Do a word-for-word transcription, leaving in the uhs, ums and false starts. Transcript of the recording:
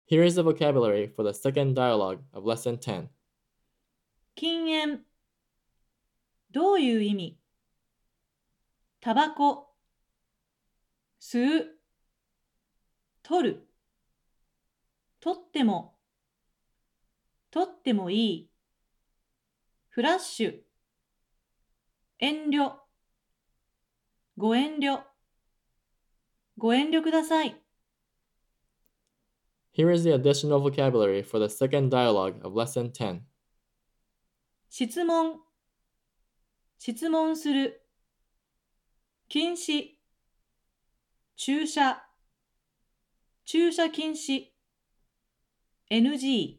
Here is the vocabulary for the second dialogue of Lesson ten. 禁煙。どういう意味？タバコ。吸う。取る。取っても。取ってもいい。フラッシュ。遠慮。ご遠慮。ご遠慮ください。 Here is the additional vocabulary for the second dialogue of Lesson ten. 質問。質問する。禁止。駐車。駐車禁止。エヌジー